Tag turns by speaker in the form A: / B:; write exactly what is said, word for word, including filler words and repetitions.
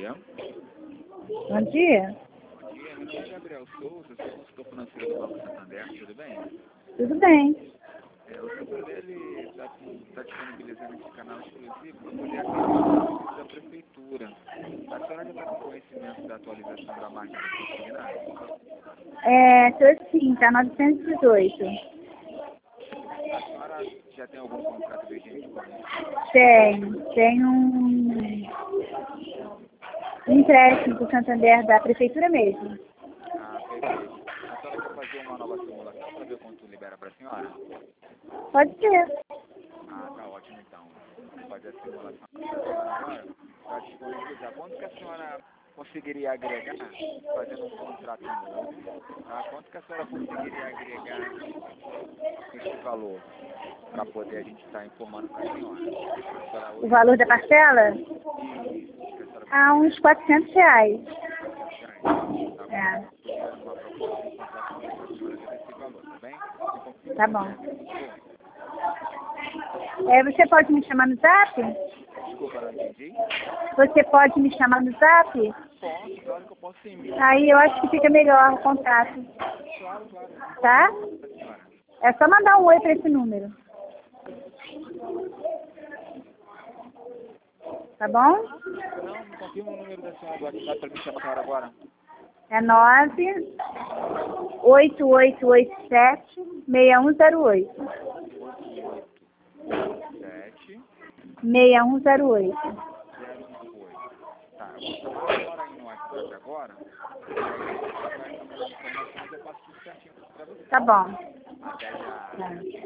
A: dia.
B: Bom dia.
A: Bom dia, meu nome é Gabriel Souza, sou consultor financeiro do Banco Santander, tudo bem?
B: Tudo bem.
A: É, o Santander está tá disponibilizando esse canal exclusivo para poder atender o serviço da Prefeitura. A senhora já está com conhecimento da atualização da máquina do consignado?
B: É, tô sim, tá novecentos e dezoito.
A: A senhora já tem algum contrato vigente com isso?
B: Tem, tem um, um empréstimo do Santander da Prefeitura mesmo.
A: Ah, perfeito. A senhora quer fazer uma nova simulação para ver quanto libera para a senhora?
B: Pode ser.
A: Ah, tá ótimo então. Vou fazer a simulação para a senhora agora para disponibilizar. Quanto que a senhora conseguiria agregar fazendo um contrato novo? Tá? Quanto que a senhora conseguiria agregar esse valor para poder a gente estar informando para a senhora? A senhora
B: O
A: hoje
B: valor da parcela?
A: isso, que a senhora
B: Ah, uns quatrocentos reais.
A: quatrocentos reais. Tá bom.
B: É,
A: Estou gerando uma proposta de um contrato novo para a senhora já desse valor, tá bem? Me confirma
B: tá
A: seu
B: bom.
A: C E P, por favor.
B: É, você pode me chamar no zap?
A: Desculpa, não entendi.
B: Você pode me chamar no zap?
A: Posso, claro que eu posso sim. Me
B: Aí eu acho que fica melhor o contato.
A: Claro, claro.
B: Tá?
A: A senhora.
B: É só mandar um oi para esse número. Tá bom?
A: Não, me confirma o número da senhora do WhatsApp para me chamar a senhora agora.
B: É nove oito oito oito sete seis um zero oito.
A: oito oito sete
B: seis um zero oito.
A: zero um oito. Tá, eu vou chamar a senhora aí no WhatsApp agora. E aí, a gente vai trocando informações e eu passo tudo certinho para você.
B: Tá bom.
A: Até já.
B: Tá.